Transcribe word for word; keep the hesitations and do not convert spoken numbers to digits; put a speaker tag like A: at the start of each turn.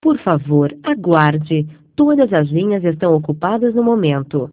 A: Por favor, aguarde. Todas as linhas estão ocupadas no momento.